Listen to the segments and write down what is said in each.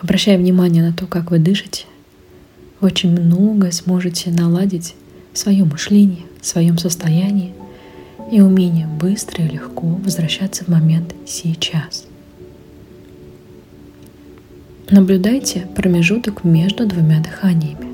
Обращая внимание на то, как вы дышите, вы очень многое сможете наладить в своем мышлении, в своем состоянии и умение быстро и легко возвращаться в момент сейчас. Наблюдайте промежуток между двумя дыханиями.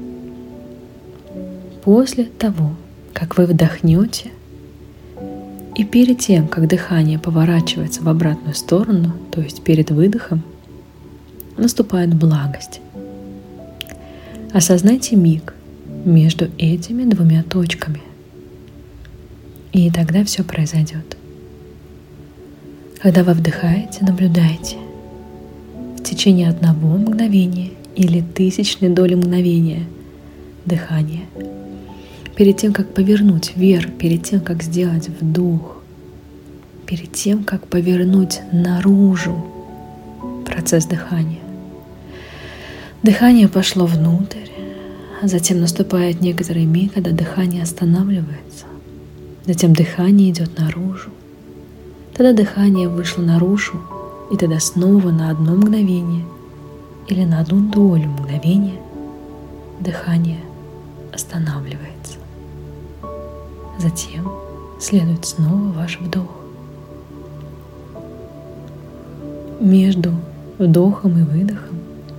После того, как вы вдохнете, и перед тем, как дыхание поворачивается в обратную сторону, то есть перед выдохом, наступает благость. Осознайте миг между этими двумя точками, и тогда все произойдет. Когда вы вдыхаете, наблюдайте. В течение 1 мгновения или 1000 доли мгновения дыхания. Перед тем, как повернуть вверх, перед тем, как сделать вдох, перед тем, как повернуть наружу процесс дыхания. Дыхание пошло внутрь, а затем наступает некоторый миг, когда дыхание останавливается. Затем дыхание идет наружу. Тогда дыхание вышло наружу, и тогда снова на 1 мгновение или на 1 долю мгновения дыхание останавливается. Затем следует снова ваш вдох. Между вдохом и выдохом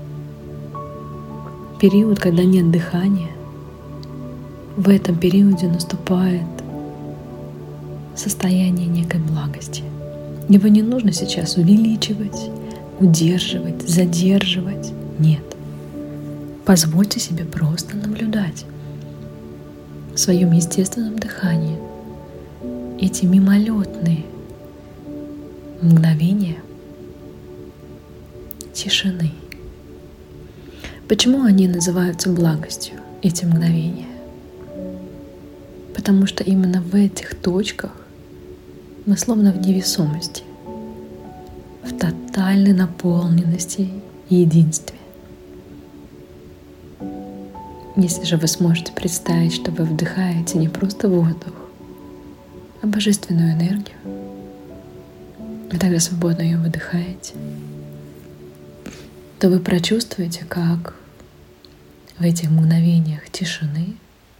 период, когда нет дыхания, в этом периоде наступает состояние некой благости. Его не нужно сейчас увеличивать, удерживать, задерживать. Нет. Позвольте себе просто наблюдать в своем естественном дыхании эти мимолетные мгновения тишины. Почему они называются благостью, эти мгновения? Потому что именно в этих точках мы словно в невесомости, в тотальной наполненности и единстве. Если же вы сможете представить, что вы вдыхаете не просто воздух, а божественную энергию, и тогда свободно ее выдыхаете, то вы прочувствуете, как в этих мгновениях тишины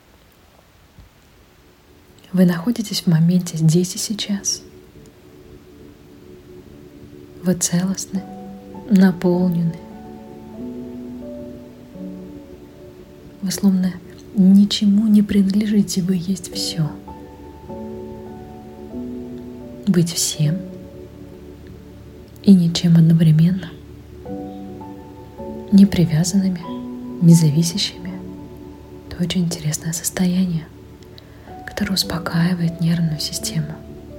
вы находитесь в моменте здесь и сейчас. Вы целостны, наполнены. Вы словно ничему не принадлежите, вы есть все. Быть всем и ничем одновременно, не привязанными, не зависящими. Это очень интересное состояние, которое успокаивает нервную систему.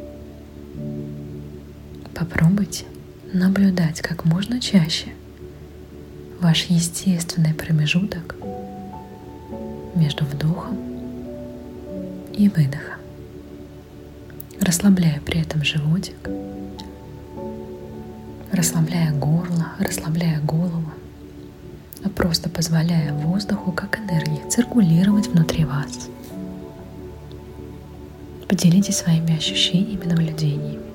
Попробуйте наблюдать как можно чаще ваш естественный промежуток между вдохом и выдохом, расслабляя при этом животик, расслабляя горло, расслабляя голову, а просто позволяя воздуху как энергии циркулировать внутри вас. Поделитесь своими ощущениями, наблюдениями.